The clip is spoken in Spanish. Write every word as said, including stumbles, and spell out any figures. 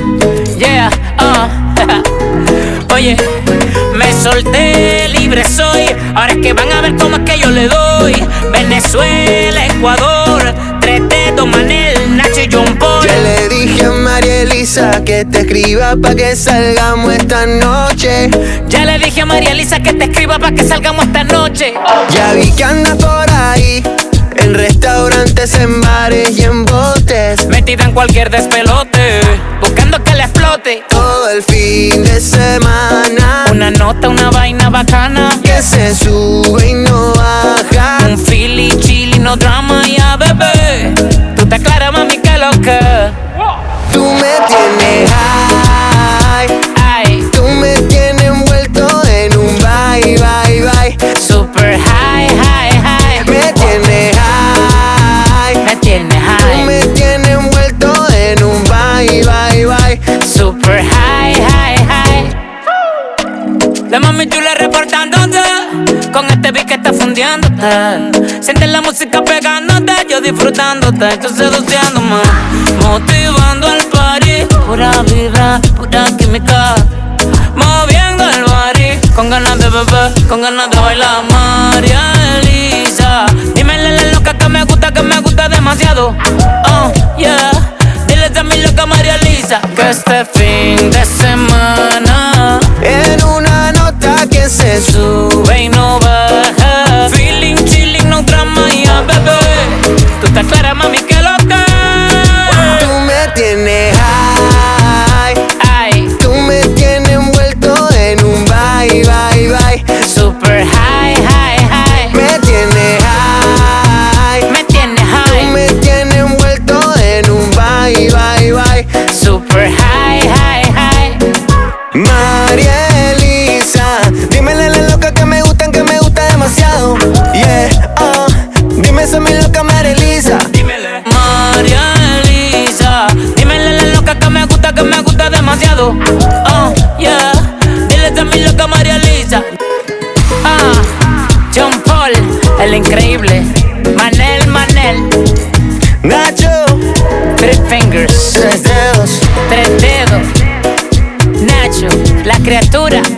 Yeah, uh. Oye, me solté, libre soy. Ahora es que van a ver cómo es que yo le doy. Venezuela, Ecuador, tres dedos, Manel, Nacho y John Paul. Ya le dije a María Elisa que te escriba pa' que salgamos esta noche. Ya le dije a María Elisa que te escriba pa' que salgamos esta noche. Ya vi que andas por ahí, en restaurantes, en bares y en botes, metida en cualquier despelote, buscando que le explote. todo el fin de semana. Una nota, una vaina bacana, que se sube y no baja. un Philly, chili, no drama, ya bebé. Tú te aclaras, mami, que lo que Tú me tienes high, ay, tú me tienes envuelto en un bye, bye, bye. super high, high, high. Me tienes high, Me tienes tú high, me tienes envuelto en un bye, bye, bye. super high, high, high. La mami chula reportándote, con este beat que está fundiéndote. Sientes la música pegándote, yo disfrutándote, tú seduciéndome, motivando al party. Pura vibra, pura química, moviendo el body, con ganas de beber, con ganas de bailar. María Elisa, dime la loca que me gusta, que me gusta demasiado. Oh, yeah. Dile a mi loca María Elisa que este fin de semana En una nota que se sube sube y no baja. Feeling, chilling, no drama, ya bebé. Tú te aclaras, mami, que lo que tú me tienes high, ay, tú me tienes envuelto en un bye, bye, bye. super high, high, high. Me tienes high, Me tienes tú high, me tienes envuelto en un bye, bye, bye. super high, high, high. María Elisa, dímele a la loca que me gustan, que me gusta demasiado. Yeah, uh, dime esa mi loca María Elisa. Dímele. María Elisa, dímele a la loca que me gusta, que me gusta demasiado. Oh, yeah. Dile a mi loca María Elisa. Ah, John Paul, el increíble. Manel, Manel. Nacho, Three fingers, tres dedos. tres dedos. Nacho, la criatura.